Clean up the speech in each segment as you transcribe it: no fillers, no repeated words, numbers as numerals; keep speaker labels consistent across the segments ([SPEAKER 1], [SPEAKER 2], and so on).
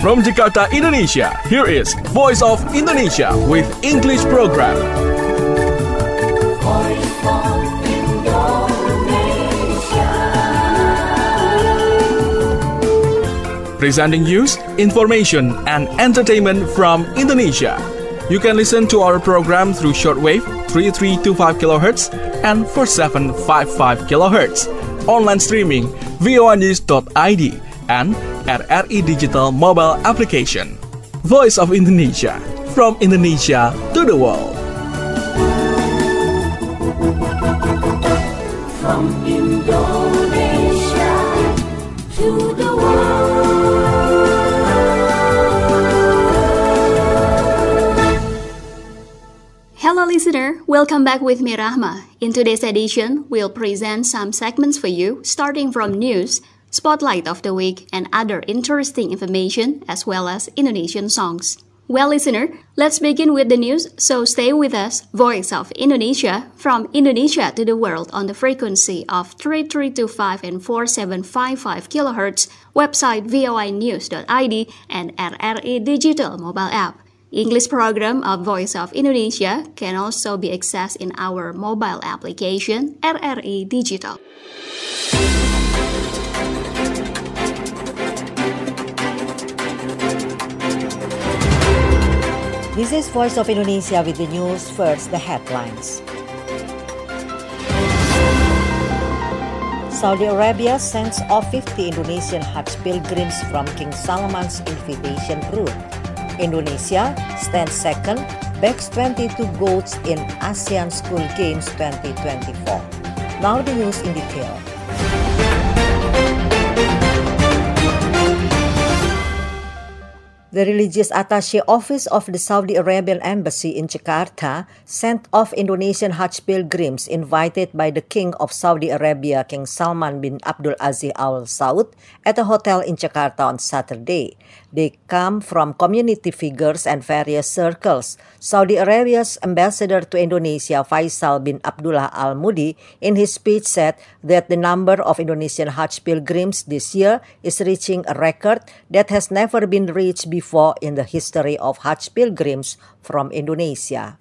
[SPEAKER 1] From Jakarta, Indonesia, here is Voice of Indonesia with English program.
[SPEAKER 2] Voice of Indonesia.
[SPEAKER 1] Presenting news, information, and entertainment from Indonesia. You can listen to our program through shortwave 3325 kHz and 4755 kHz. Online streaming voanews.id and RRI Digital mobile application. Voice of Indonesia, from Indonesia to the world.
[SPEAKER 2] From Indonesia to the world.
[SPEAKER 3] Hello listener, welcome back with me Rahma. In today's edition, we'll present some segments for you, starting from news, spotlight of the week, and other interesting information, as well as Indonesian songs. Well listener, let's begin with the news, so stay with us, Voice of Indonesia, from Indonesia to the world on the frequency of 3325 and 4755 kHz, website voanews.id, and RRI Digital mobile app. English program of Voice of Indonesia can also be accessed in our mobile application RRI Digital.
[SPEAKER 4] This is Voice of Indonesia with the news. First, the headlines. Saudi Arabia sends off 50 Indonesian Hajj pilgrims from King Salman's invitation route. Indonesia stands second, bags 22 golds in ASEAN School Games 2024. Now the news in detail. The Religious Attaché Office of the Saudi Arabian Embassy in Jakarta sent off Indonesian Hajj pilgrims invited by the King of Saudi Arabia, King Salman bin Abdul Aziz Al Saud, at a hotel in Jakarta on Saturday. They come from community figures and various circles. Saudi Arabia's ambassador to Indonesia, Faisal bin Abdullah Al Mudi, in his speech said that the number of Indonesian Hajj pilgrims this year is reaching a record that has never been reached before in the history of Hajj pilgrims from Indonesia.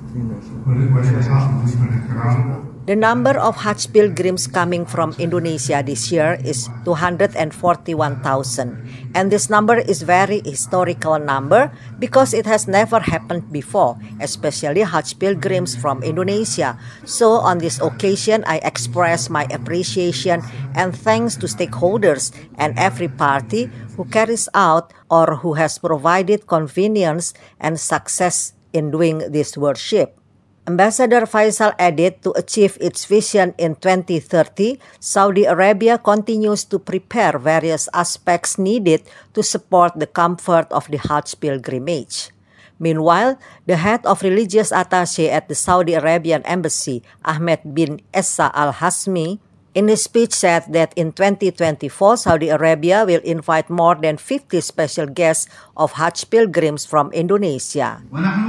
[SPEAKER 4] The number of Hajj pilgrims coming from Indonesia this year is 241,000, and this number is very historical number because it has never happened before, especially Hajj pilgrims from Indonesia. So on this occasion, I express my appreciation and thanks to stakeholders and every party who carries out or who has provided convenience and success in doing this worship. Ambassador Faisal added, to achieve its vision in 2030, Saudi Arabia continues to prepare various aspects needed to support the comfort of the Hajj pilgrimage. Meanwhile, the head of religious attaché at the Saudi Arabian Embassy, Ahmed bin Essa Al-Hasmi, in his speech said that in 2024, Saudi Arabia will invite more than 50 special guests of Hajj pilgrims from Indonesia.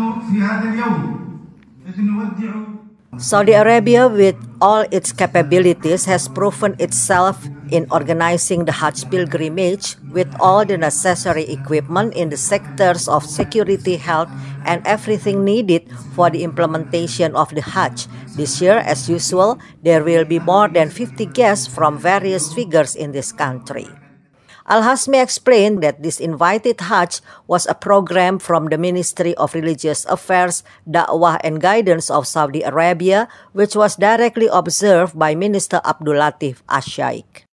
[SPEAKER 4] Saudi Arabia, with all its capabilities, has proven itself in organizing the Hajj pilgrimage with all the necessary equipment in the sectors of security, health, and everything needed for the implementation of the Hajj. This year, as usual, there will be more than 50 guests from various figures in this country. Al-Hasmi explained that this invited Hajj was a program from the Ministry of Religious Affairs, Da'wah and Guidance of Saudi Arabia, which was directly observed by Minister Abdul Latif Asyaik.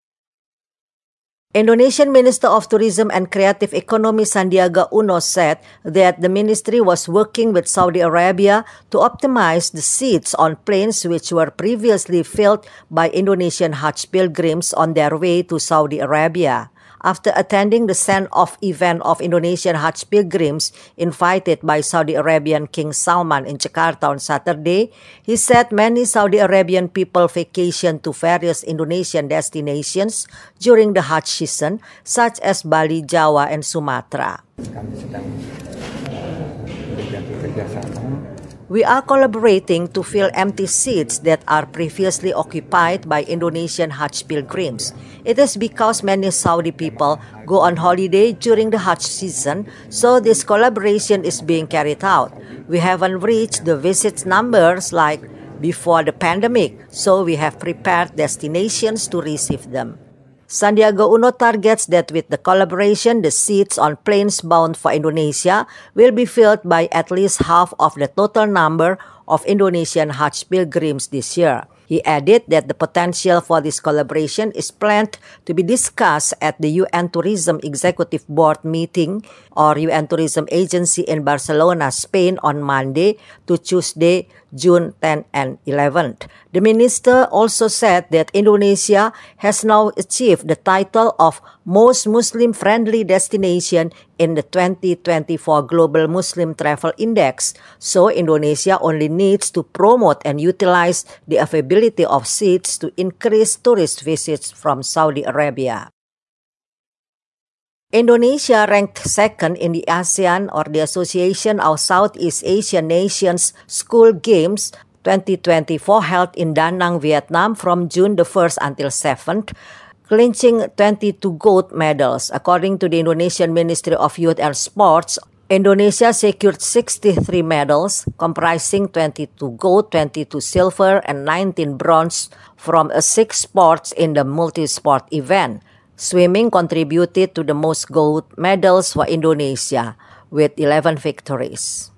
[SPEAKER 4] Indonesian Minister of Tourism and Creative Economy Sandiaga Uno said that the ministry was working with Saudi Arabia to optimize the seats on planes which were previously filled by Indonesian Hajj pilgrims on their way to Saudi Arabia. After attending the send-off event of Indonesian Hajj pilgrims invited by Saudi Arabian King Salman in Jakarta on Saturday, he said many Saudi Arabian people vacation to various Indonesian destinations during the Hajj season, such as Bali, Jawa, and Sumatra.
[SPEAKER 5] Kami sedang menjadi kerjasama
[SPEAKER 4] We are collaborating to fill empty seats that are previously occupied by Indonesian Hajj pilgrims. It is because many Saudi people go on holiday during the Hajj season, so this collaboration is being carried out. We haven't reached the visit numbers like before the pandemic, so we have prepared destinations to receive them. Sandiaga Uno targets that with the collaboration, the seats on planes bound for Indonesia will be filled by at least half of the total number of Indonesian Hajj pilgrims this year. He added that the potential for this collaboration is planned to be discussed at the UN Tourism Executive Board meeting or UN Tourism Agency in Barcelona, Spain on Monday to Tuesday, June 10 and 11th. The minister also said that Indonesia has now achieved the title of most Muslim-friendly destination in the 2024 Global Muslim Travel Index, so Indonesia only needs to promote and utilize the availability of seats to increase tourist visits from Saudi Arabia. Indonesia ranked second in the ASEAN or the Association of Southeast Asian Nations School Games 2024 held in Da Nang, Vietnam from June the 1st until 7th, clinching 22 gold medals. According to the Indonesian Ministry of Youth and Sports, Indonesia secured 63 medals, comprising 22 gold, 22 silver, and 19 bronze from 6 sports in the multi-sport event. Swimming contributed to the most gold medals for Indonesia, with 11 victories.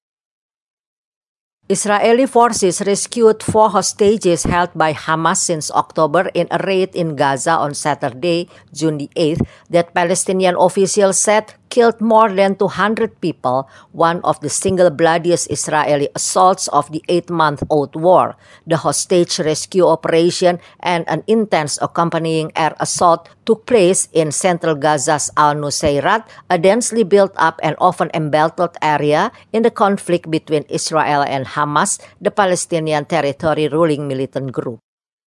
[SPEAKER 4] Israeli forces rescued 4 hostages held by Hamas since October in a raid in Gaza on Saturday, June the 8th, that Palestinian officials said killed more than 200 people, one of the single bloodiest Israeli assaults of the 8-month-old war. The hostage rescue operation and an intense accompanying air assault took place in central Gaza's Al-Nusayrat, a densely built-up and often embattled area in the conflict between Israel and Hamas, the Palestinian Territory ruling militant group.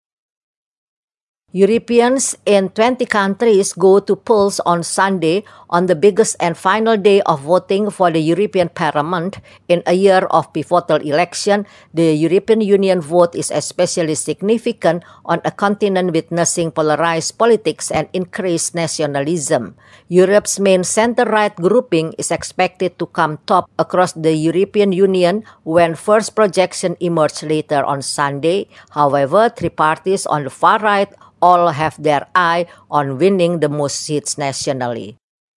[SPEAKER 4] Europeans in 20 countries go to polls on Sunday on the biggest and final day of voting for the European Parliament. In a year of pivotal election, the European Union vote is especially significant on a continent witnessing polarized politics and increased nationalism. Europe's main center-right grouping is expected to come top across the European Union when first projection emerged later on Sunday. However, 3 parties on the far right all have their eye on winning the most seats nationally.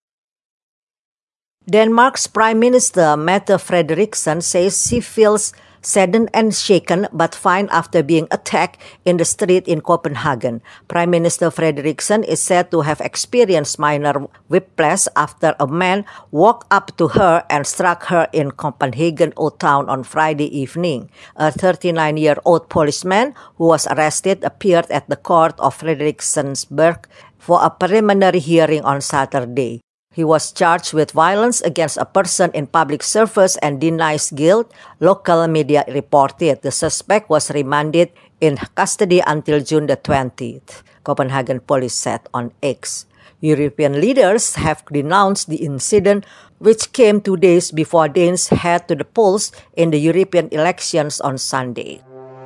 [SPEAKER 4] Denmark's Prime Minister Mette Frederiksen says she feels saddened and shaken but fine after being attacked in the street in Copenhagen. Prime Minister Frederiksen is said to have experienced minor whiplash after a man walked up to her and struck her in Copenhagen Old Town on Friday evening. A 39-year-old policeman who was arrested appeared at the court of Frederiksberg for a preliminary hearing on Saturday. He was charged with violence against a person in public service and denies guilt, local media reported. The suspect was remanded in custody until June the 20th, Copenhagen police said on X. European leaders have denounced the incident, which came 2 days before Danes head to the polls in the European elections on Sunday.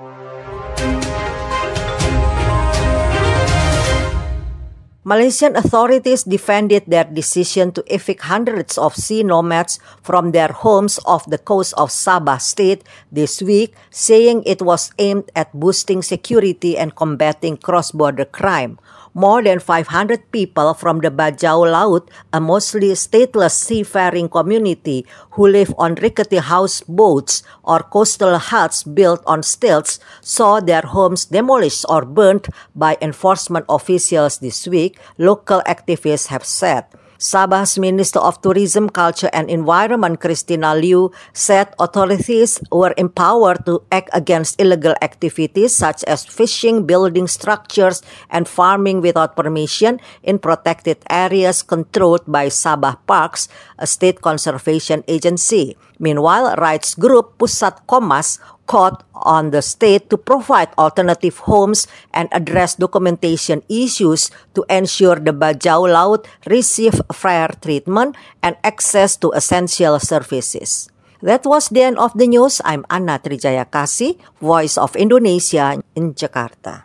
[SPEAKER 4] Malaysian authorities defended their decision to evict hundreds of sea nomads from their homes off the coast of Sabah State this week, saying it was aimed at boosting security and combating cross-border crime. More than 500 people from the Bajau Laut, a mostly stateless seafaring community who live on rickety houseboats or coastal huts built on stilts, saw their homes demolished or burnt by enforcement officials this week, local activists have said. Sabah's Minister of Tourism, Culture and Environment, Christina Liu, said authorities were empowered to act against illegal activities such as fishing, building structures, and farming without permission in protected areas controlled by Sabah Parks, a state conservation agency. Meanwhile, rights group Pusat Kommas called on the state to provide alternative homes and address documentation issues to ensure the Bajau Laut receive fair treatment and access to essential services. That was the end of the news. I'm Anna Trijayakasi, Voice of Indonesia in Jakarta.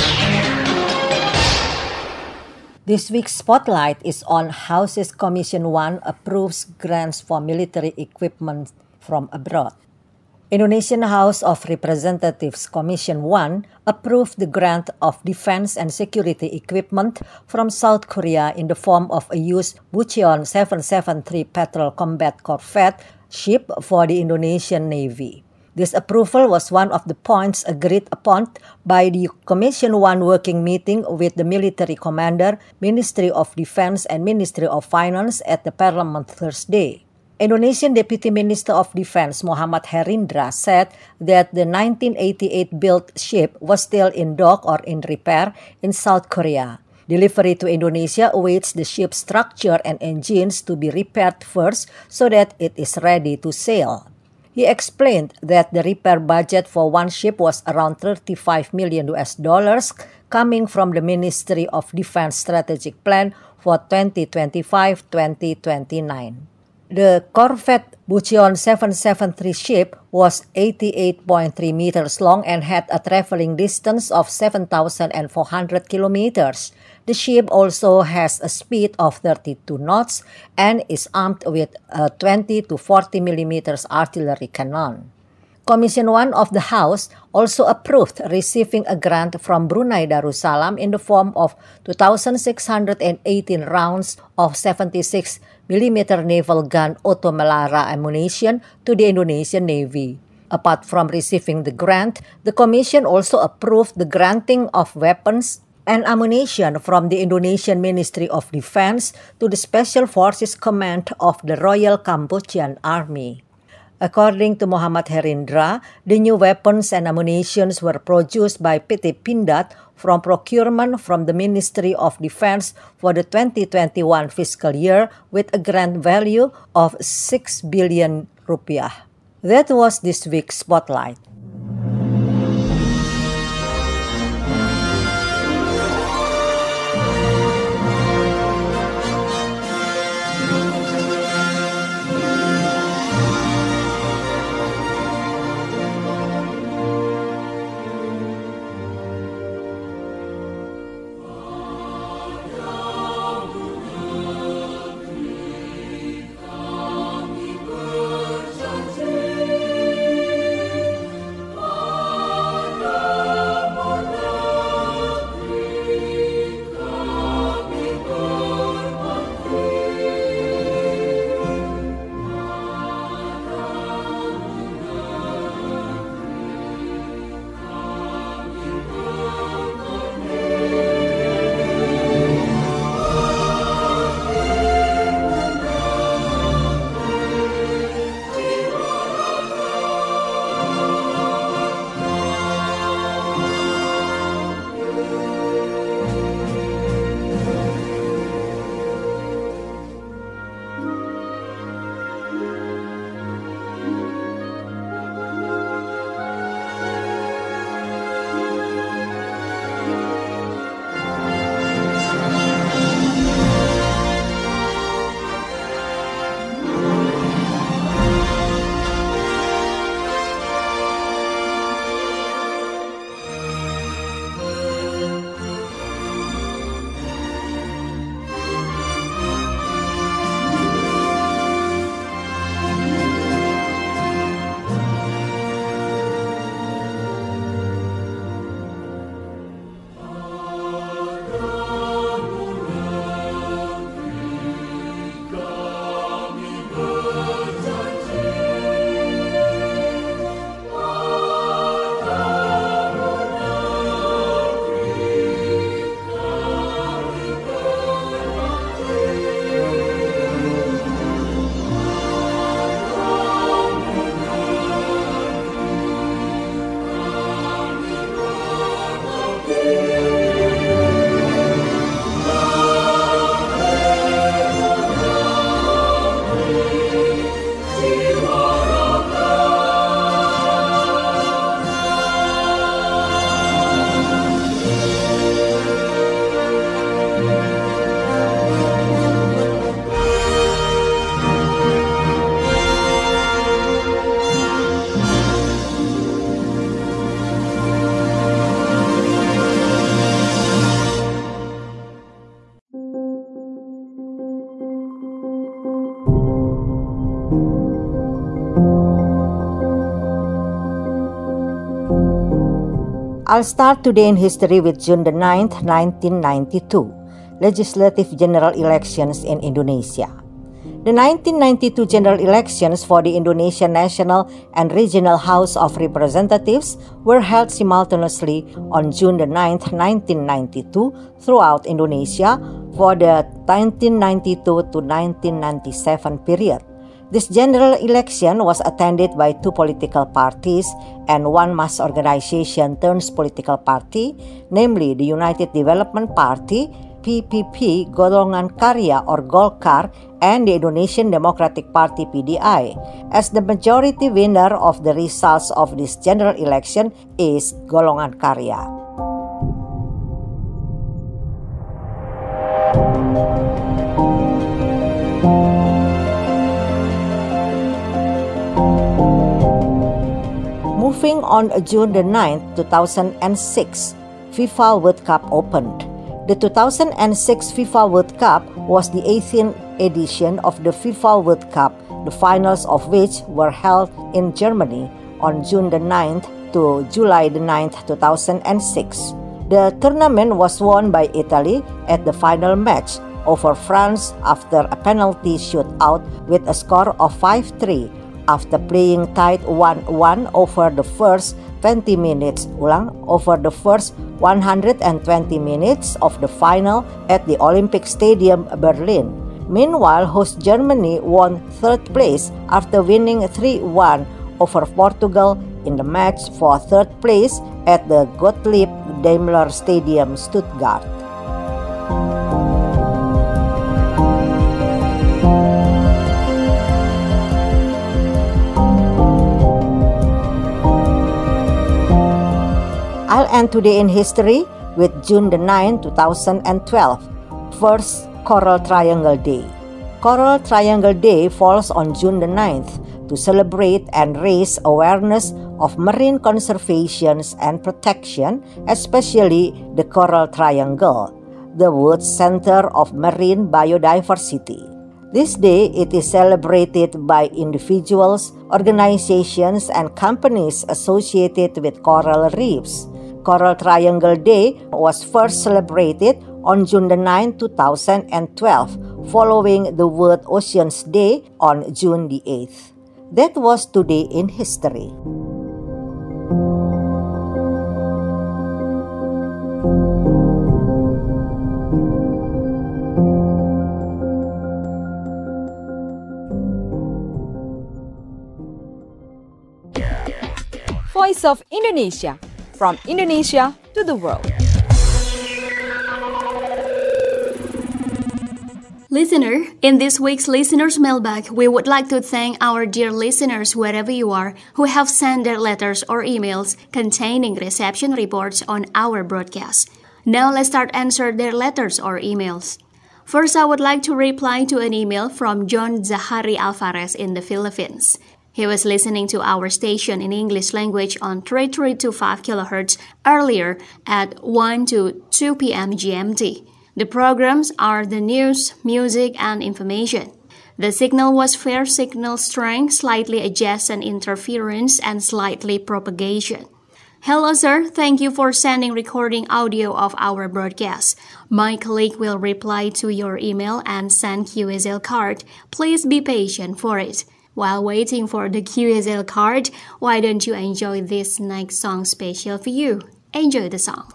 [SPEAKER 4] This week's spotlight is on House's Commission 1 approves grants for military equipment from abroad. Indonesian House of Representatives Commission 1 approved the grant of defense and security equipment from South Korea in the form of a used Bucheon 773 Patrol Combat Corvette ship for the Indonesian Navy. This approval was one of the points agreed upon by the Commission 1 working meeting with the military commander, Ministry of Defense and Ministry of Finance at the Parliament Thursday. Indonesian Deputy Minister of Defense Muhammad Herindra said that the 1988-built ship was still in dock or in repair in South Korea. Delivery to Indonesia awaits the ship's structure and engines to be repaired first so that it is ready to sail. He explained that the repair budget for one ship was around $35 million coming from the Ministry of Defense Strategic Plan for 2025-2029. The Corvette Bucheon 773 ship was 88.3 meters long and had a traveling distance of 7,400 kilometers. The ship also has a speed of 32 knots and is armed with a 20 to 40 millimeters artillery cannon. Commission 1 of the House also approved receiving a grant from Brunei Darussalam in the form of 2,618 rounds of 76 mm naval gun Otto Melara ammunition to the Indonesian Navy. Apart from receiving the grant, the Commission also approved the granting of weapons and ammunition from the Indonesian Ministry of Defense to the Special Forces Command of the Royal Cambodian Army. According to Muhammad Herindra, the new weapons and ammunitions were produced by PT Pindad from procurement from the Ministry of Defense for the 2021 fiscal year with a grant value of 6 billion rupiah. That was this week's Spotlight. I'll start today in history with June the 9th, 1992, Legislative General Elections in Indonesia. The 1992 general elections for the Indonesian National and Regional House of Representatives were held simultaneously on June the 9th, 1992 throughout Indonesia for the 1992 to 1997 period. This general election was attended by two political parties and one mass organization turns political party, namely the United Development Party, PPP Golongan Karya or Golkar, and the Indonesian Democratic Party PDI. As the majority winner of the results of this general election is Golongan Karya. Moving on June the 9th, 2006, FIFA World Cup opened. The 2006 FIFA World Cup was the 18th edition of the FIFA World Cup, the finals of which were held in Germany on June the 9th to July the 9th, 2006. The tournament was won by Italy at the final match over France after a penalty shootout with a score of 5-3 after playing tied 1-1 over the first 20 minutes over the first 120 minutes of the final at the Olympic Stadium, Berlin. Meanwhile, host Germany won third place after winning 3-1 over Portugal in the match for third place at the Gottlieb Daimler Stadium, Stuttgart. I'll end today in history with June the 9th, 2012, first Coral Triangle Day. Coral Triangle Day falls on June the 9th to celebrate and raise awareness of marine conservation and protection, especially the Coral Triangle, the world's center of marine biodiversity. This day, it is celebrated by individuals, organizations, and companies associated with coral reefs. Coral Triangle Day was first celebrated on June the 9th, 2012, following the World Oceans Day on June the 8th. That was today in history.
[SPEAKER 5] Voice of Indonesia, from Indonesia to the world.
[SPEAKER 3] Listener, in this week's Listener's Mailbag, we would like to thank our dear listeners wherever you are who have sent their letters or emails containing reception reports on our broadcast. Now let's start answer their letters or emails. First, I would like to reply to an email from John Zahari Alvarez in the Philippines. He was listening to our station in English language on 3325 kHz earlier at 1 to 2 p.m. GMT. The programs are the news, music, and information. The signal was fair signal strength, slightly adjacent interference, and slightly propagation. Hello, sir. Thank you for sending recording audio of our broadcast. My colleague will reply to your email and send QSL card. Please be patient for it. While waiting for the QSL card, why don't you enjoy this next song special for you? Enjoy the song.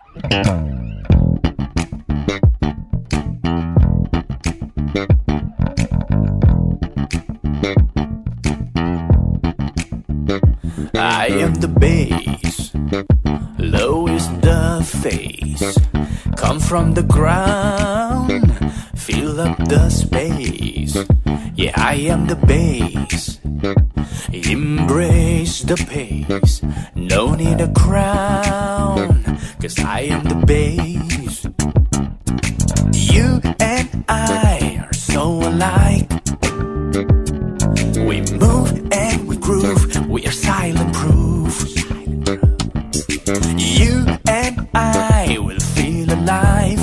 [SPEAKER 6] I am the bass, low is the face. Come from the ground, fill up the space. Yeah, I am the bass, embrace the pace. No need a crown, 'cause I am the bass. You and I are so alike. We move and we groove, we are silent proof. You and I will feel alive.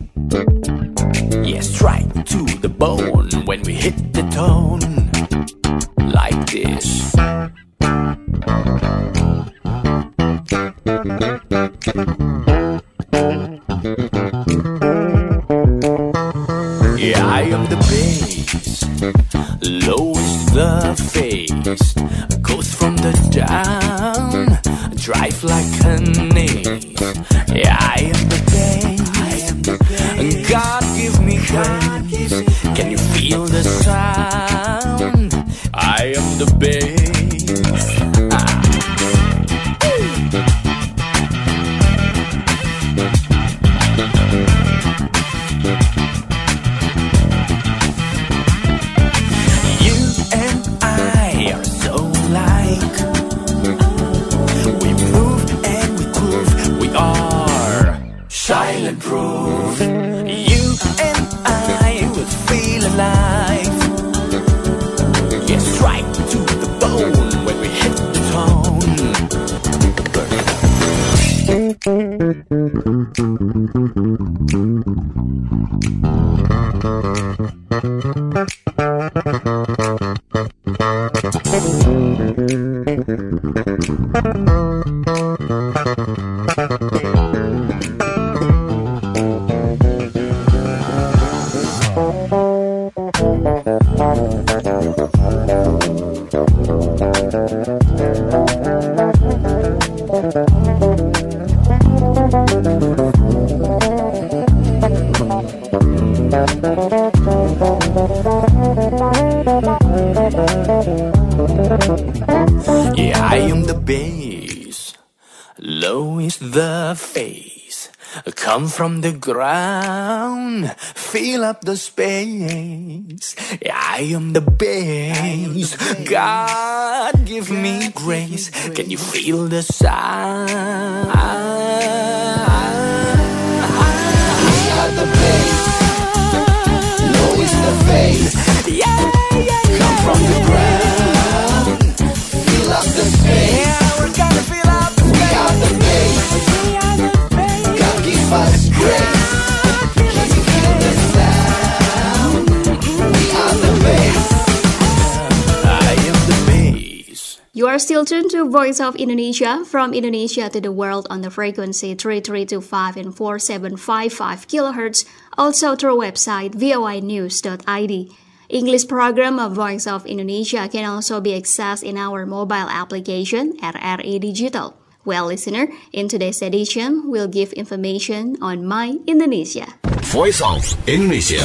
[SPEAKER 6] Yeah, strike to the bone when we hit the tone. Like this. drive like honey. Yeah, I am the bass. God give me grace. Can you feel the sound? I am the bass. You and I are so alike. We move and we prove we are silent proof. You and I will feel alive. Yes, right to the bone when we hit the tone. Yeah, I am the bass. Low is the face. Come from the ground. Fill up the space. Yeah, I am the bass. God give me grace. Can you feel the sound? We are the bass. Low is the face. Yeah, come from the ground. Fill up the space. Yeah, we're gonna fill up the space. We are the bass. God give us grace. Can you feel the sound? We are the bass. I am the bass.
[SPEAKER 3] You are still tuned to Voice of Indonesia, from Indonesia to the world on the frequency 3325 and 4755 kHz, also through website voinews.id. English program of Voice of Indonesia can also be accessed in our mobile application RRI Digital. Well, listener, in today's edition, we'll give information on My Indonesia.
[SPEAKER 7] Voice of Indonesia.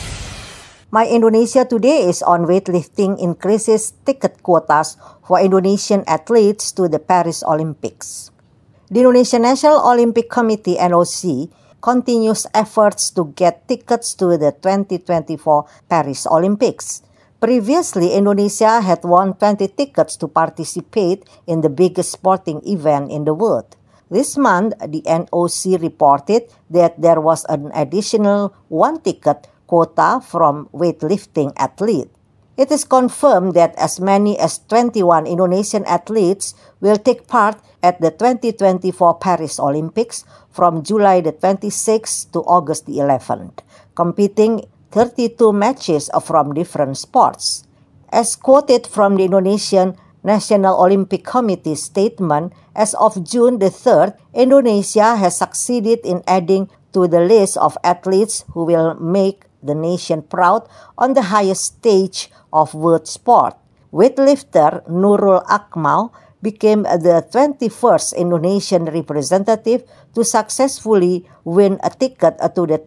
[SPEAKER 4] My Indonesia today is on weightlifting increases ticket quotas for Indonesian athletes to the Paris Olympics. The Indonesian National Olympic Committee (NOC) continues efforts to get tickets to the 2024 Paris Olympics. Previously, Indonesia had won 20 tickets to participate in the biggest sporting event in the world. This month, the NOC reported that there was an additional 1 ticket quota from weightlifting athletes. It is confirmed that as many as 21 Indonesian athletes will take part at the 2024 Paris Olympics from July the 26th to August the 11th, competing 32 matches from different sports. As quoted from the Indonesian National Olympic Committee statement, as of June the 3rd, Indonesia has succeeded in adding to the list of athletes who will make the nation proud on the highest stage of world sport. Weightlifter Nurul Akmal became the 21st Indonesian representative to successfully win a ticket to the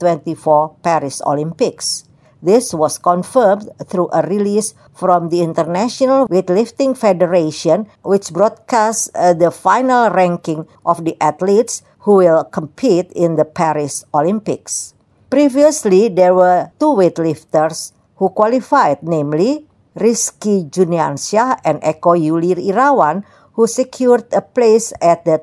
[SPEAKER 4] 2024 Paris Olympics. This was confirmed through a release from the International Weightlifting Federation, which broadcast the final ranking of the athletes who will compete in the Paris Olympics. Previously, there were 2 weightlifters who qualified, namely Rizky Juniansyah and Eko Yuli Irawan, who secured a place at the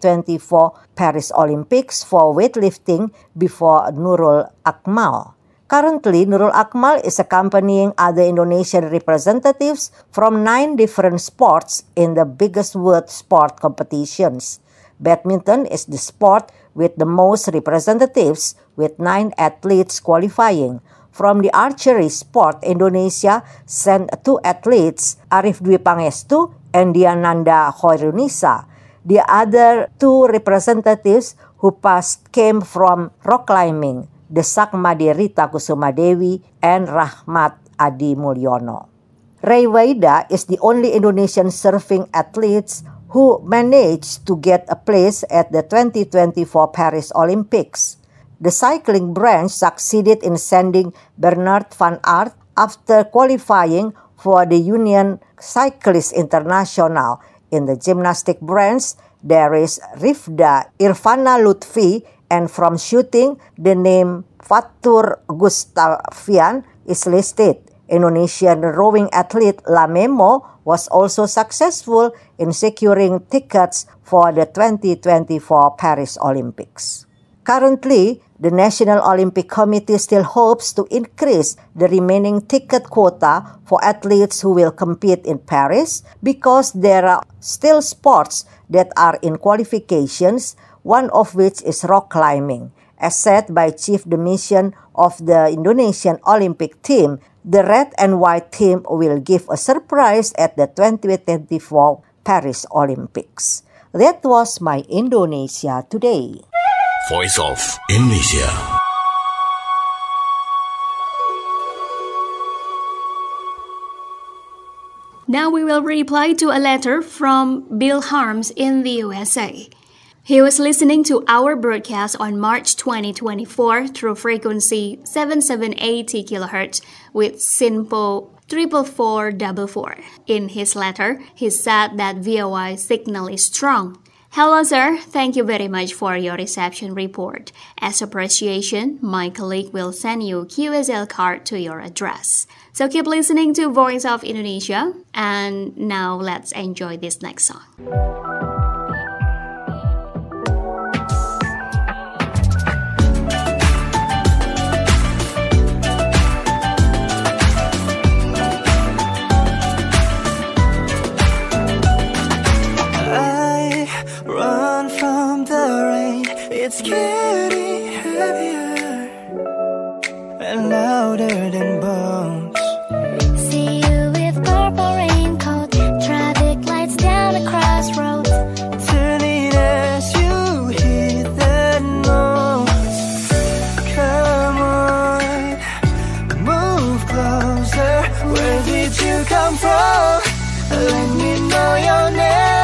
[SPEAKER 4] 2024 Paris Olympics for weightlifting before Nurul Akmal. Currently, Nurul Akmal is accompanying other Indonesian representatives from 9 different sports in the biggest world sport competitions. Badminton is the sport with the most representatives, with 9 athletes qualifying. From the archery sport, Indonesia sent 2 athletes, Arif Dwi Pangestu and Diananda Khairunisa. The other 2 representatives who passed came from rock climbing, Desak Made Rita Kusuma Dewi and Rahmat Adi Mulyono. Ray Waida is the only Indonesian surfing athlete who managed to get a place at the 2024 Paris Olympics. The cycling branch succeeded in sending Bernard van Aert after qualifying for the Union Cycliste Internationale. In the gymnastic branch, there is Rifda Irvana Lutfi, and from shooting, the name Fatur Gustafian is listed. Indonesian rowing athlete Lamemo was also successful in securing tickets for the 2024 Paris Olympics. Currently, the National Olympic Committee still hopes to increase the remaining ticket quota for athletes who will compete in Paris because there are still sports that are in qualifications, one of which is rock climbing. As said by Chief de Mission of the Indonesian Olympic team, the red and white team will give a surprise at the 2024 Paris Olympics. That was my Indonesia Today.
[SPEAKER 7] Voice of Indonesia.
[SPEAKER 3] Now we will reply to a letter from Bill Harms in the USA. He was listening to our broadcast on March 2024 through frequency 7780 kHz with SINPO 44444. In his letter, he said that VOI signal is strong. Hello, sir. Thank you very much for your reception report. As appreciation, my colleague will send you QSL card to your address. So keep listening to Voice of Indonesia. And now let's enjoy this next song.
[SPEAKER 6] It's getting heavier and louder than bones.
[SPEAKER 2] See you with purple raincoat, traffic lights down the crossroads.
[SPEAKER 6] Turning as you hit the notes. Come on, move closer. Where did you come from? Let me know your name.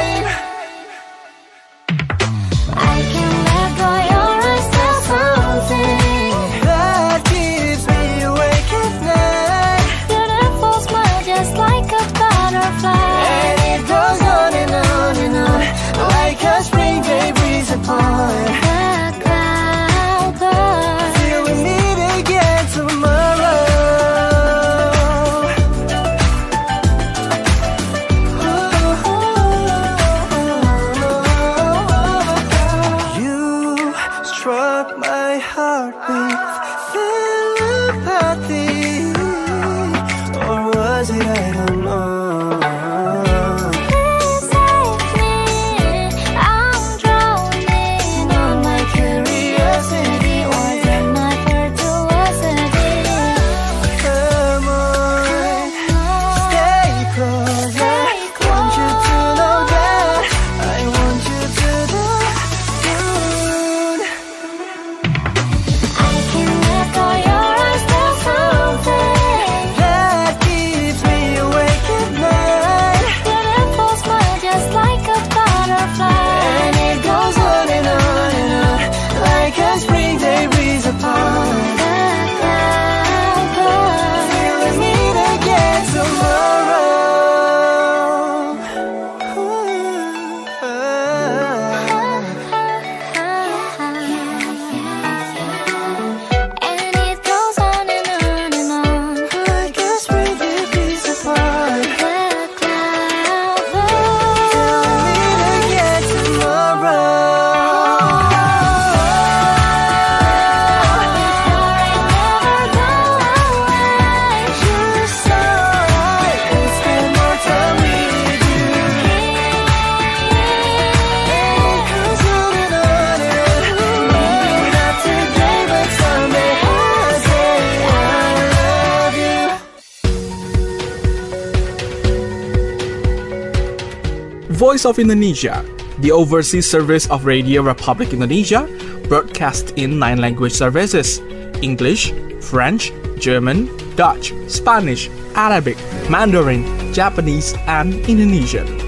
[SPEAKER 1] Voice of Indonesia, the overseas service of Radio Republic Indonesia, broadcast in 9 language services: English, French, German, Dutch, Spanish, Arabic, Mandarin, Japanese, and Indonesian.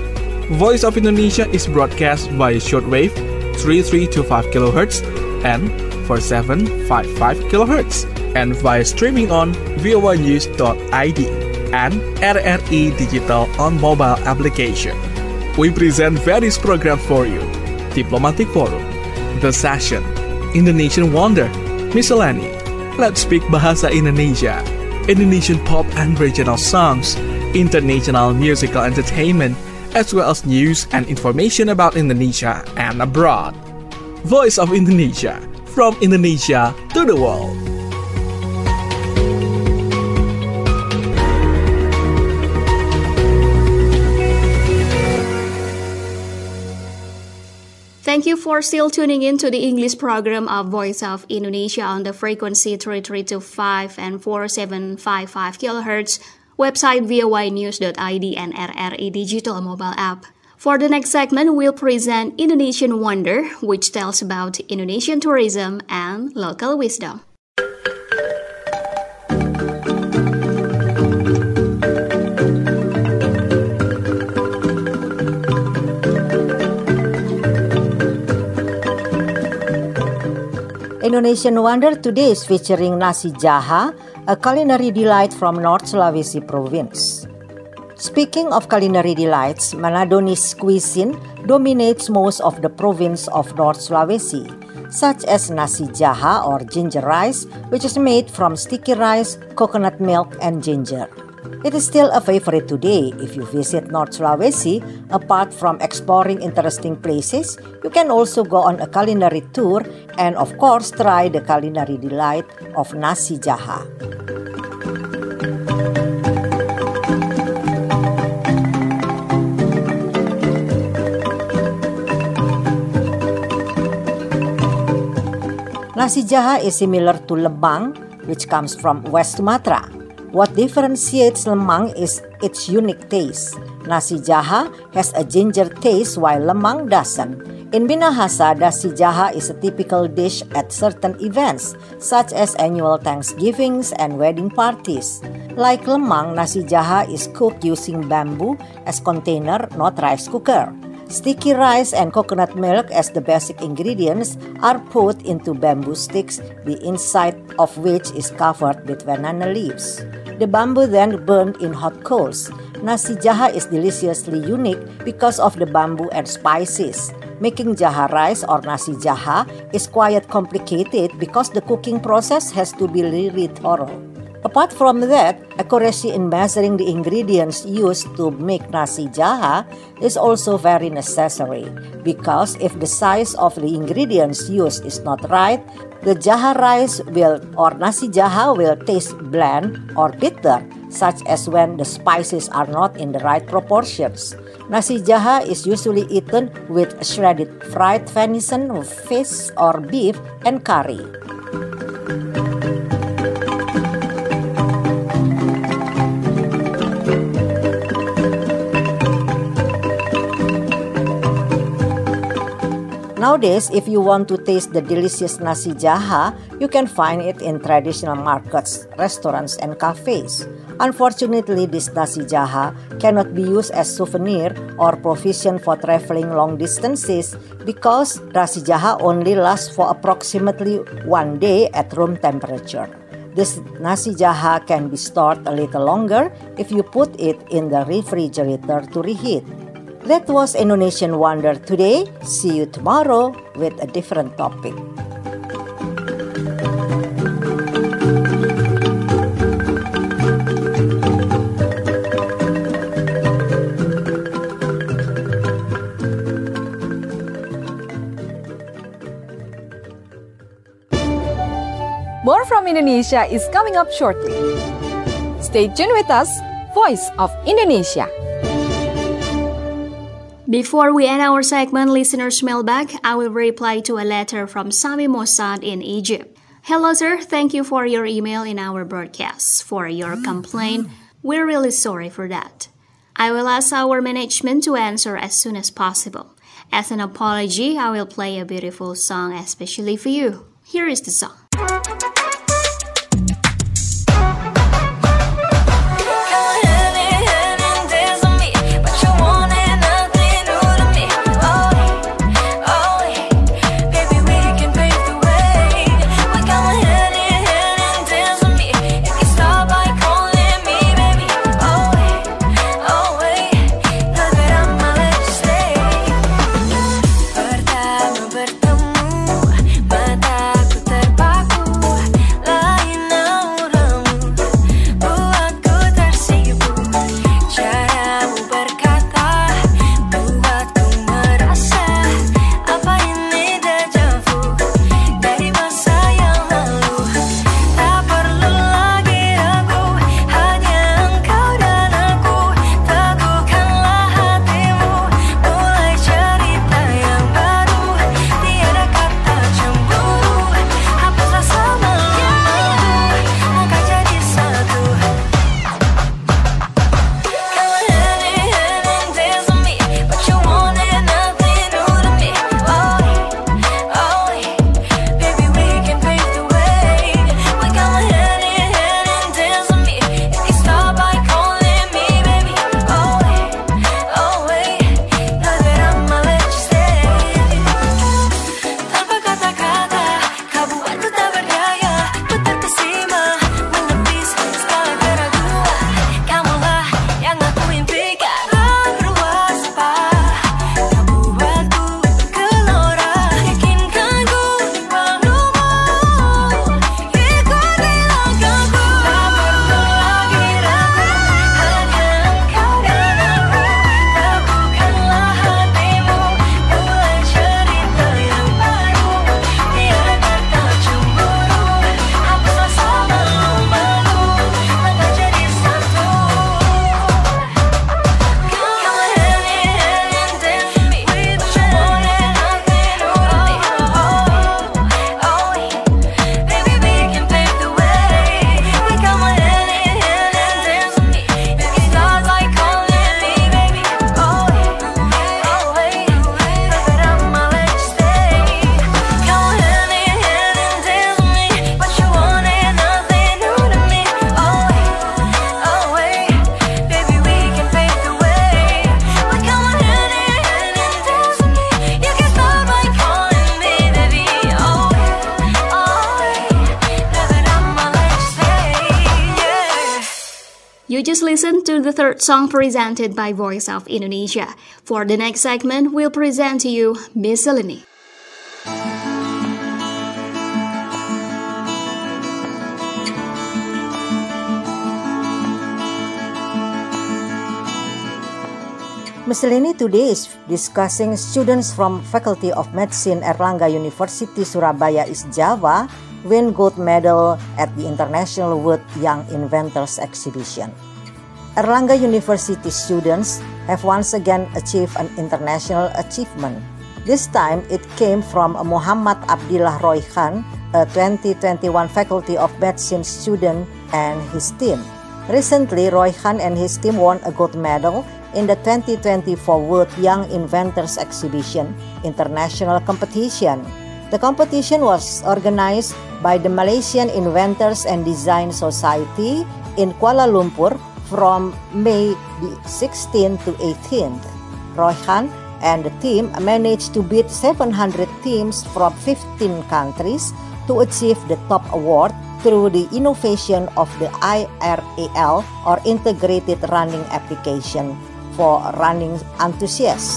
[SPEAKER 1] Voice of Indonesia is broadcast via shortwave 3325 kHz and 4755 kHz and via streaming on voanews.id and RRI Digital on mobile application. We present various programs for you. Diplomatic Forum, The Session, Indonesian Wonder, Miscellany, Let's Speak Bahasa Indonesia, Indonesian pop and regional songs, international musical entertainment, as well as news and information about Indonesia and abroad. Voice of Indonesia, from Indonesia to the world.
[SPEAKER 3] Thank you for still tuning in to the English program of Voice of Indonesia on the frequency 3325 and 4755 kHz, website voanews.id and RRI Digital mobile app. For the next segment, we'll present Indonesian Wonder, which tells about Indonesian tourism and local wisdom.
[SPEAKER 4] Indonesian Wonder today is featuring nasi jaha, a culinary delight from North Sulawesi province. Speaking of culinary delights, Manadonese cuisine dominates most of the province of North Sulawesi, such as nasi jaha or ginger rice, which is made from sticky rice, coconut milk, and ginger. It is still a favorite today. If you visit North Sulawesi, apart from exploring interesting places, you can also go on a culinary tour and of course try the culinary delight of nasi jaha. Nasi jaha is similar to lemang, which comes from West Sumatra. What differentiates lemang is its unique taste. Nasi jaha has a ginger taste while lemang doesn't. In Minahasa, nasi jaha is a typical dish at certain events, such as annual Thanksgivings and wedding parties. Like lemang, nasi jaha is cooked using bamboo as container, not rice cooker. Sticky rice and coconut milk as the basic ingredients are put into bamboo sticks, the inside of which is covered with banana leaves. The bamboo then burned in hot coals. Nasi jaha is deliciously unique because of the bamboo and spices. Making jaha rice or nasi jaha is quite complicated because the cooking process has to be really thorough. Apart from that, accuracy in measuring the ingredients used to make nasi jaha is also very necessary because if the size of the ingredients used is not right, the jaha rice or nasi jaha will taste bland or bitter, such as when the spices are not in the right proportions. Nasi jaha is usually eaten with shredded fried venison, fish or beef and curry. Nowadays, if you want to taste the delicious nasi jaha, you can find it in traditional markets, restaurants, and cafes. Unfortunately, this nasi jaha cannot be used as souvenir or provision for traveling long distances because nasi jaha only lasts for approximately 1 day at room temperature. This nasi jaha can be stored a little longer if you put it in the refrigerator to reheat. That was Indonesian Wonder today. See you tomorrow with a different topic.
[SPEAKER 5] More from Indonesia is coming up shortly. Stay tuned with us, Voice of Indonesia.
[SPEAKER 3] Before we end our segment, listeners mailbag, I will reply to a letter from Sami Mossad in Egypt. Hello, sir. Thank you for your email in our broadcast. For your complaint, we're really sorry for that. I will ask our management to answer as soon as possible. As an apology, I will play a beautiful song especially for you. Here is the song. You just listened to the third song presented by Voice of Indonesia. For the next segment, we'll present to you Miscellany.
[SPEAKER 4] Miscellany today is discussing students from Faculty of Medicine Airlangga University Surabaya East Java win gold medal at the International World Young Inventors Exhibition. Airlangga University students have once again achieved an international achievement. This time it came from Muhammad Abdillah Roy Khan, a 2021 Faculty of Medicine student, and his team. Recently, Roy Khan and his team won a gold medal in the 2024 World Young Inventors Exhibition international competition. The competition was organized by the Malaysian Inventors and Design Society in Kuala Lumpur from May 16 to 18th. Roy Khan and the team managed to beat 700 teams from 15 countries to achieve the top award through the innovation of the IRAL, or Integrated Running Application, for running enthusiasts.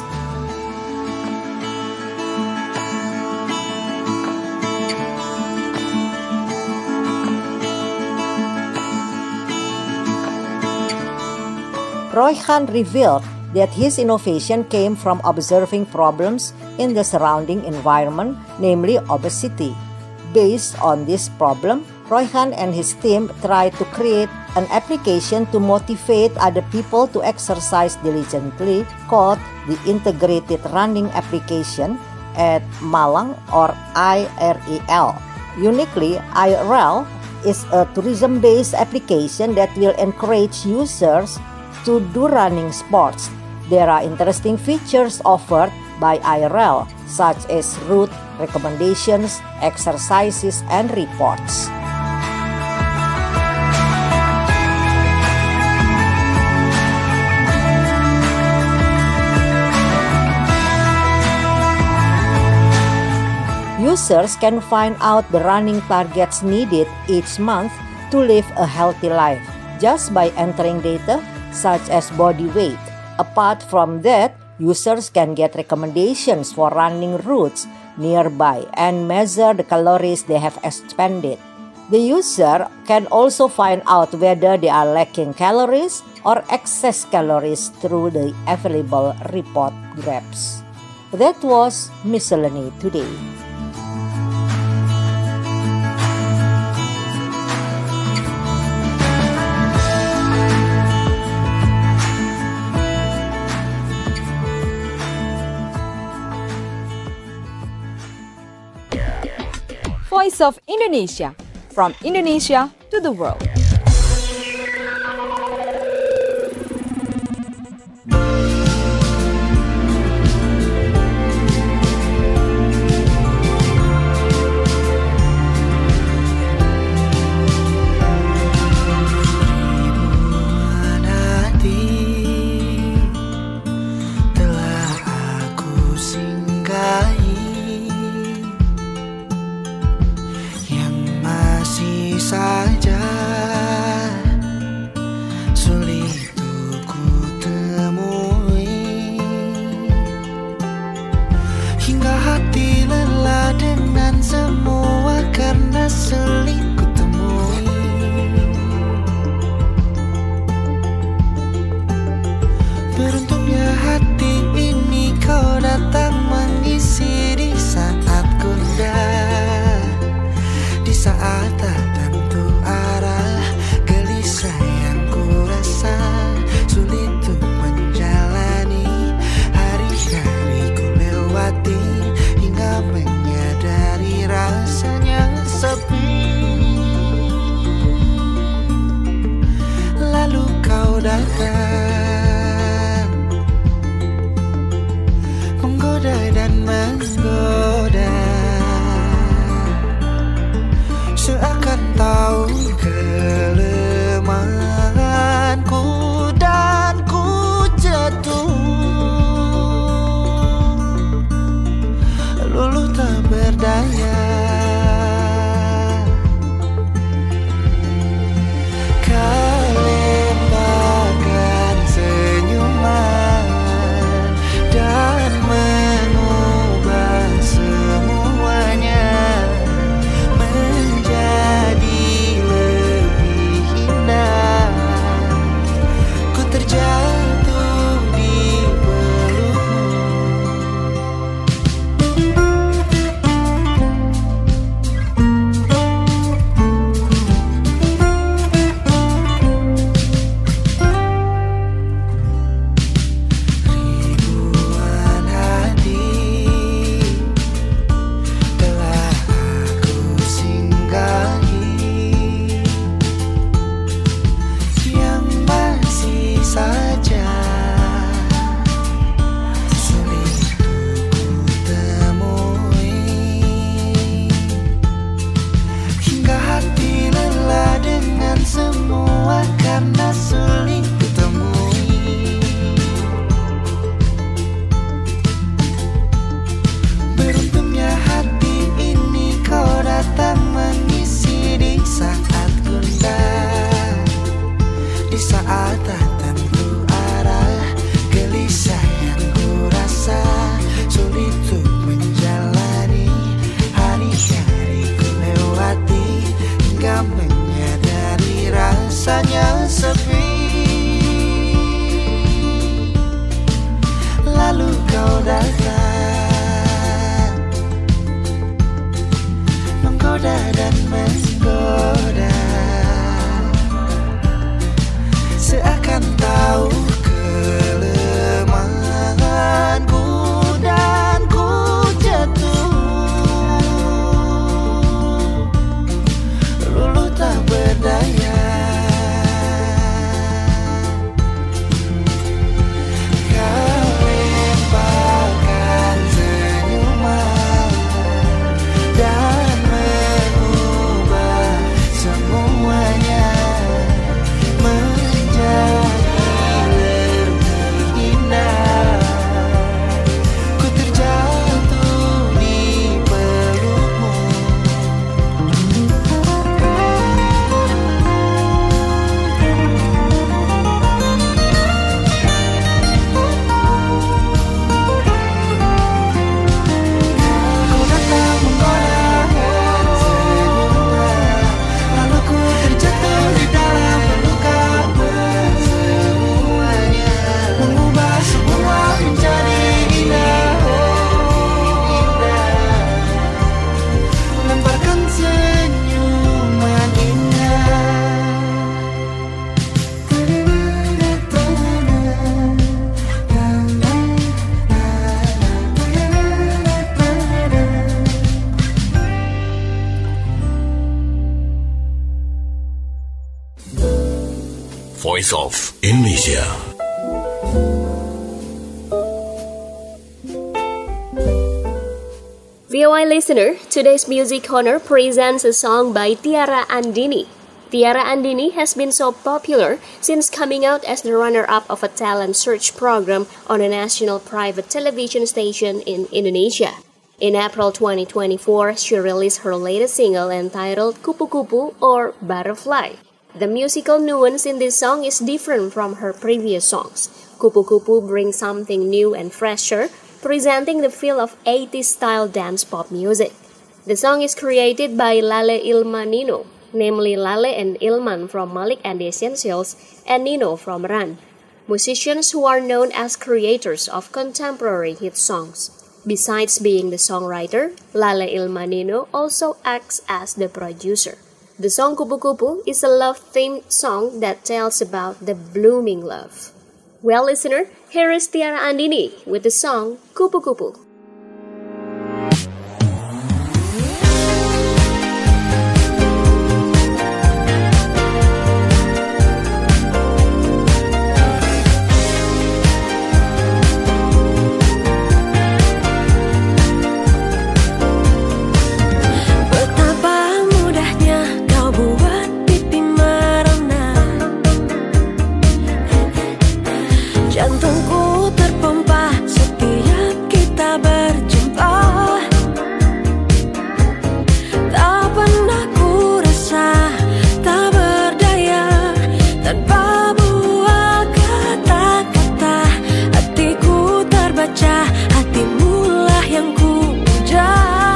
[SPEAKER 4] Roy Khan revealed that his innovation came from observing problems in the surrounding environment, namely obesity. Based on this problem, Roy Khan and his team tried to create an application to motivate other people to exercise diligently called the Integrated Running Application at Malang, or IRAL. Uniquely, IRAL is a tourism-based application that will encourage users to do running sports. There are interesting features offered by IRAL, such as route recommendations, exercises, and reports. Users can find out the running targets needed each month to live a healthy life just by entering data such as body weight. Apart from that, users can get recommendations for running routes nearby and measure the calories they have expended. The user can also find out whether they are lacking calories or excess calories through the available report graphs. That was Miscellany today.
[SPEAKER 5] Voice of Indonesia, from Indonesia to the world.
[SPEAKER 8] Kalimba
[SPEAKER 7] Voice of Indonesia.
[SPEAKER 8] VOA listener, today's Music Corner presents a song by Tiara Andini. Tiara Andini has been so popular since coming out as the runner-up of a talent search program on a national private television station in Indonesia. In April 2024, she released her latest single entitled Kupu Kupu or Butterfly. The musical nuance in this song is different from her previous songs. Kupu Kupu brings something new and fresher, presenting the feel of 80s style dance pop music. The song is created by Lale Ilmanino, namely Lale and Ilman from Malik and the Essentials, and Nino from Run, musicians who are known as creators of contemporary hit songs. Besides being the songwriter, Lale Ilmanino also acts as the producer. The song Kupu Kupu is a love-themed song that tells about the blooming love. Well, listener, here is Tiara Andini with the song Kupu Kupu.
[SPEAKER 9] Jantungku terpompa setiap kita berjumpa. Tak pernah ku rasa tak berdaya tanpa buah kata-kata. Hatiku terbaca, hatimulah yang ku puja.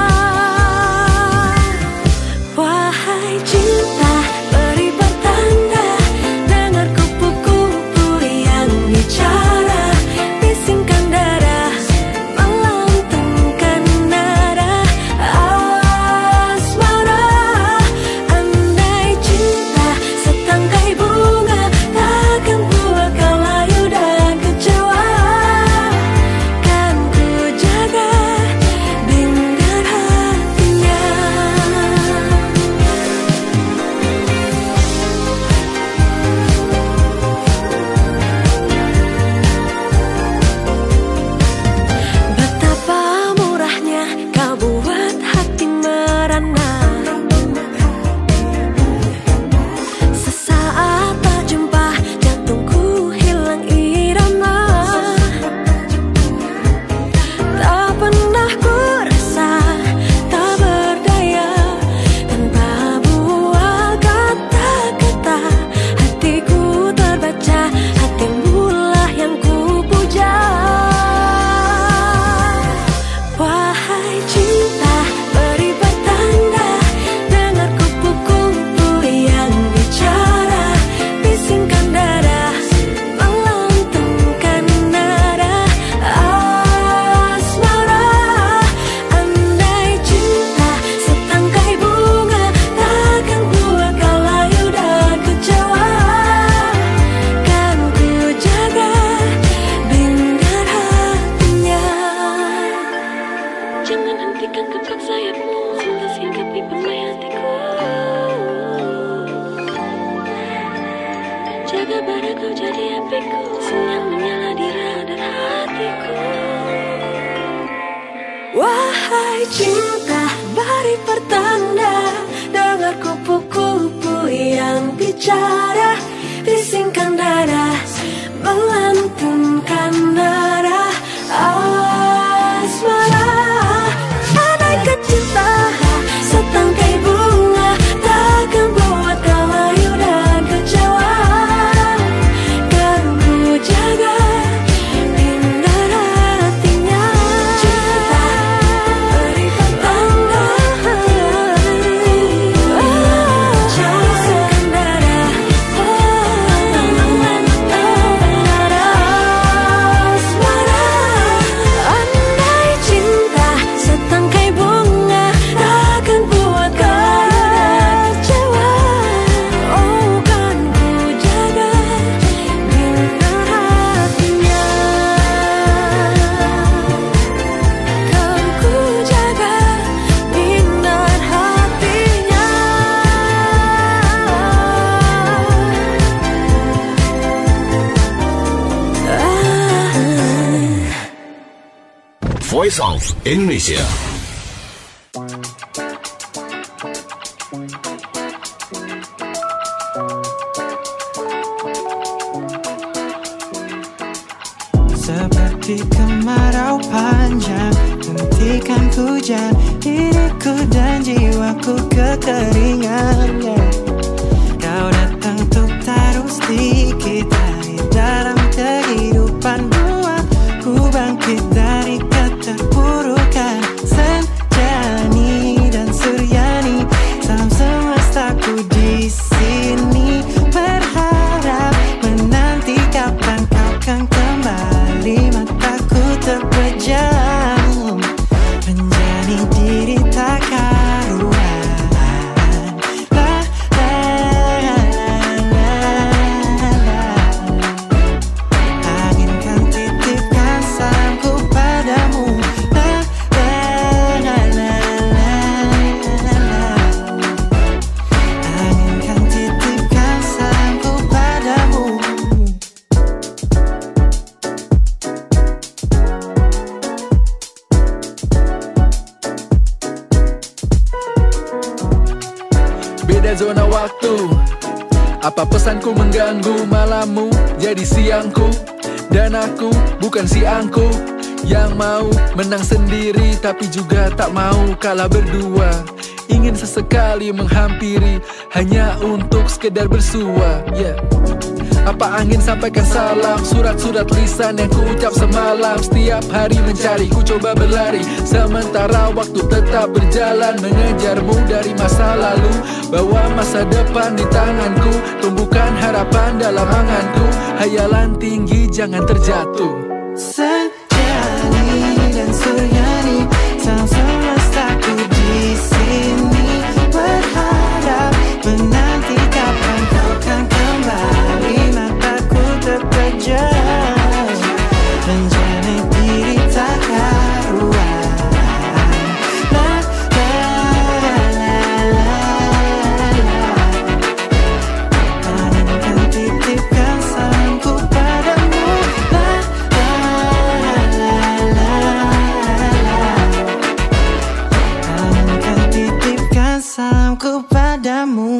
[SPEAKER 9] Wahai cinta, beri pertanda, dengar kupu-kupu yang bicara, bisingkan darah, melantungkan nada asmara. Andai cinta setangkai bunga, takkan buat kau layu dan kecewa. Kan ku jaga dengan hatinya. Betapa murahnya kau buat hati merana. Sesaat tak jumpa, jantungku hilang irama. Tak pernah ku rasa tak berdaya tanpa buah kata-kata. Hatiku terbaca, hatimulah yang ku puja. Wahai cinta, beri pertanda, dengar kupu-kupu yang bicara, bisingkan darah, melantungkan nada asmara. Andai cinta setangkai bunga, takkan buat kau layu dan kecewa. Kan ku jaga dengan hatinya. Jangan hentikan kepak sayapmu, sentuh singkapi permai hatiku. Jaga bara kau jadi apiku, senyum menyala di radar hatiku. Wahai cinta, beri pertanda, dengar kupu-kupu yang bicara, bisingkan dada, melantunkan nada asmara. Andai cinta setangkai bunga, takkan buat kau layu dan kecewa. Kan ku jaga dengan hatinya. Cinta, beri pertanda, bisingkan dada
[SPEAKER 7] Voice of Indonesia.
[SPEAKER 10] Seperti kemarau panjang, hentikan hujan, diriku dan jiwaku kekeringan. Kau datang untuk taruh sedikit air dalam kehidupan buat ku bangkit dari keterpurukan. Senjani dan Suryani, salam semestaku di sini, berharap menanti kapan kau kan kembali. Mataku terpejam, menjadi diri tak karuan. Angin kan titipkan salamku padamu. Angin kan titipkan salamku padamu.
[SPEAKER 11] Beda zona waktu, apa pesanku mengganggu malammu jadi siangku. Dan aku bukan si angku yang mau menang sendiri, tapi juga tak mau kalah berdua. Ingin sesekali menghampiri hanya untuk sekedar bersua. Apa angin sampaikan salam, surat-surat lisan yang kuucap semalam. Setiap hari mencari, ku coba berlari, sementara waktu tetap berjalan. Mengejarmu dari masa lalu, bawa masa depan di tanganku. Tumbuhkan harapan dalam anganku, hayalan tinggi jangan terjatuh.
[SPEAKER 10] Senjani dan Suryani, salam semestaku di sini, berharap menanti kapan kau kan kembali. Mataku terpejam, menjadi diri tak karuan. Angin kan titipkan salamku padamu. Angin kan titipkan salamku padamu.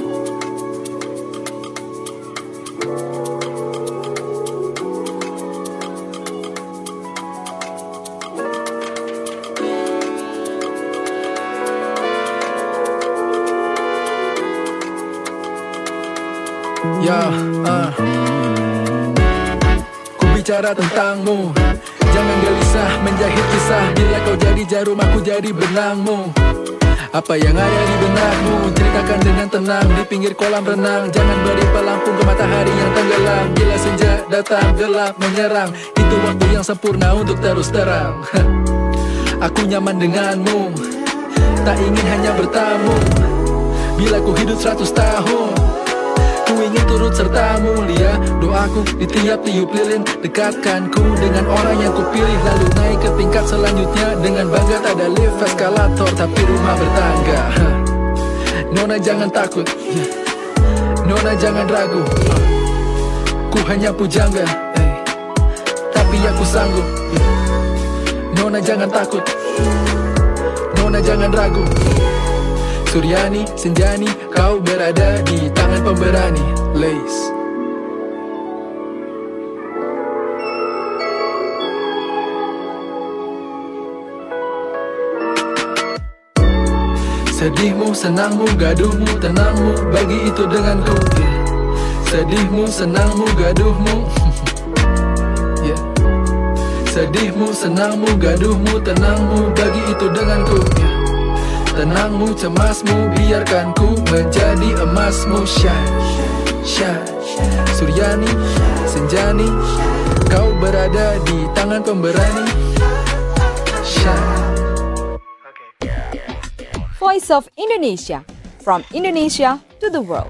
[SPEAKER 11] Ku bicara tentangmu, jangan gelisah menjahit kisah. Bila kau jadi jarum, aku jadi benangmu. Apa yang ada di benakmu, ceritakan dengan tenang di pinggir kolam renang. Jangan beri pelampung ke matahari yang tenggelam. Bila senja datang gelap menyerang, itu waktu yang sempurna untuk terus terang. Aku nyaman denganmu, tak ingin hanya bertamu. Bila ku hidup 100 tahun, ku ingin turut serta mulia. Doaku di tiap tiup lilin, dekatkan ku dengan orang yang ku pilih. Lalu naik ke tingkat selanjutnya dengan bangga. Tak ada lift, eskalator, tapi rumah bertangga. Nona jangan takut, Nona jangan ragu. Ku hanya pujangga, tapi aku sanggup. Nona jangan takut, Nona jangan ragu. Suryani, Senjani, kau berada di tangan pemberani. Lace. Sedihmu, senangmu, gaduhmu, tenangmu, bagi itu denganku. Sedihmu, senangmu, gaduhmu. Sedihmu, senangmu, gaduhmu, tenangmu, bagi itu denganku. Tenangmu, cemasmu, biarkan ku menjadi emasmu. Shine, shine, Suryani, Senjani, kau berada di tangan pemberani. Shine.
[SPEAKER 5] Voice of Indonesia, from Indonesia to the world.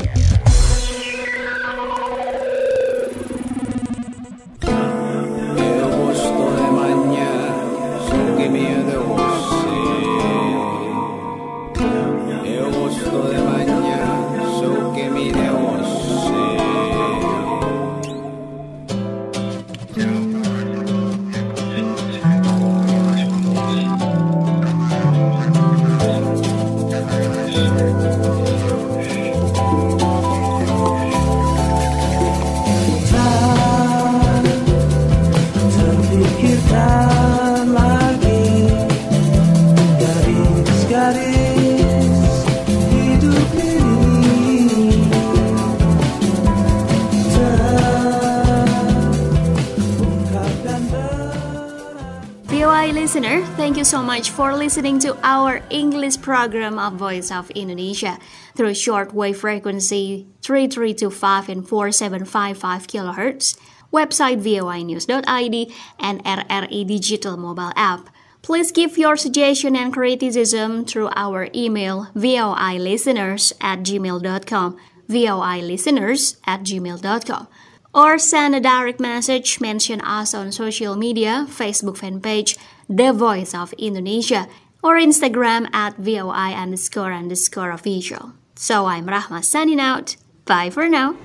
[SPEAKER 3] thank you so much for listening to our English program of Voice of Indonesia through shortwave frequency 3325 and 4755 kHz, website voinews.id, and RRI Digital mobile app. Please give your suggestion and criticism through our email voilisteners@gmail.com, voilisteners@gmail.com. Or send a direct message, mention us on social media, Facebook fan page, The Voice of Indonesia, or Instagram at @VOI__official. So I'm Rahma signing out. Bye for now.